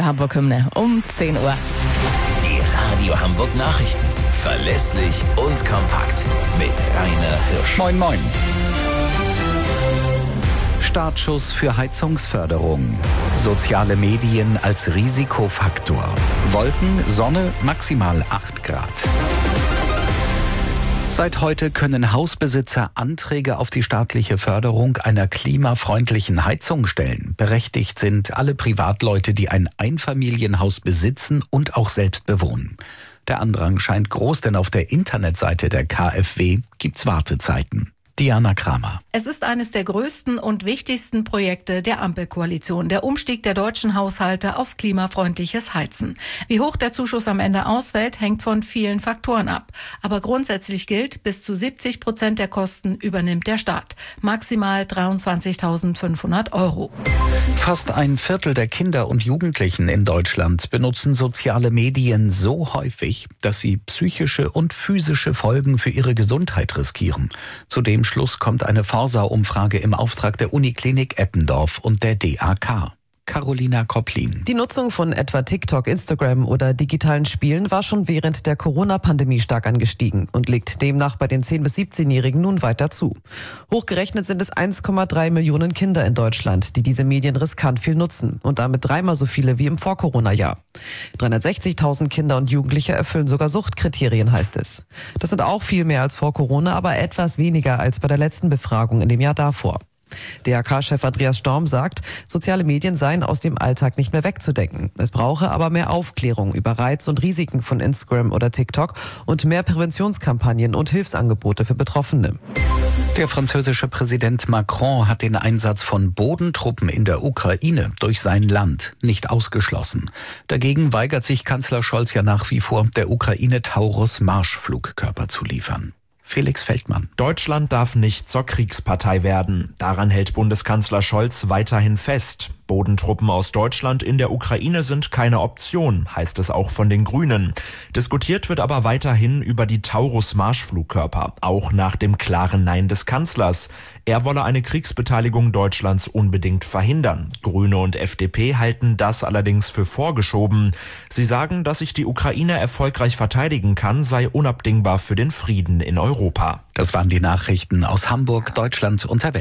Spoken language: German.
Hamburg-Hymne um 10 Uhr. Die Radio Hamburg Nachrichten. Verlässlich und kompakt. Mit Rainer Hirsch. Moin, moin. Startschuss für Heizungsförderung. Soziale Medien als Risikofaktor. Wolken, Sonne, maximal 8 Grad. Seit heute können Hausbesitzer Anträge auf die staatliche Förderung einer klimafreundlichen Heizung stellen. Berechtigt sind alle Privatleute, die ein Einfamilienhaus besitzen und auch selbst bewohnen. Der Andrang scheint groß, denn auf der Internetseite der KfW gibt's Wartezeiten. Diana Kramer. Es ist eines der größten und wichtigsten Projekte der Ampelkoalition, der Umstieg der deutschen Haushalte auf klimafreundliches Heizen. Wie hoch der Zuschuss am Ende ausfällt, hängt von vielen Faktoren ab. Aber grundsätzlich gilt, bis zu 70% der Kosten übernimmt der Staat. Maximal 23.500 €. Fast ein Viertel der Kinder und Jugendlichen in Deutschland benutzen soziale Medien so häufig, dass sie psychische und physische Folgen für ihre Gesundheit riskieren. Zu dem Schluss kommt eine Forsa-Umfrage im Auftrag der Uniklinik Eppendorf und der DAK. Carolina Kopplin. Die Nutzung von etwa TikTok, Instagram oder digitalen Spielen war schon während der Corona-Pandemie stark angestiegen und legt demnach bei den 10- bis 17-Jährigen nun weiter zu. Hochgerechnet sind es 1,3 Millionen Kinder in Deutschland, die diese Medien riskant viel nutzen und damit 3-mal so viele wie im Vor-Corona-Jahr. 360.000 Kinder und Jugendliche erfüllen sogar Suchtkriterien, heißt es. Das sind auch viel mehr als vor Corona, aber etwas weniger als bei der letzten Befragung in dem Jahr davor. DRK-Chef Andreas Storm sagt, soziale Medien seien aus dem Alltag nicht mehr wegzudenken. Es brauche aber mehr Aufklärung über Reiz und Risiken von Instagram oder TikTok und mehr Präventionskampagnen und Hilfsangebote für Betroffene. Der französische Präsident Macron hat den Einsatz von Bodentruppen in der Ukraine durch sein Land nicht ausgeschlossen. Dagegen weigert sich Kanzler Scholz ja nach wie vor, der Ukraine Taurus-Marschflugkörper zu liefern. Felix Feldmann. Deutschland darf nicht zur Kriegspartei werden. Daran hält Bundeskanzler Scholz weiterhin fest. Bodentruppen aus Deutschland in der Ukraine sind keine Option, heißt es auch von den Grünen. Diskutiert wird aber weiterhin über die Taurus-Marschflugkörper, auch nach dem klaren Nein des Kanzlers. Er wolle eine Kriegsbeteiligung Deutschlands unbedingt verhindern. Grüne und FDP halten das allerdings für vorgeschoben. Sie sagen, dass sich die Ukraine erfolgreich verteidigen kann, sei unabdingbar für den Frieden in Europa. Das waren die Nachrichten aus Hamburg, Deutschland und der Welt.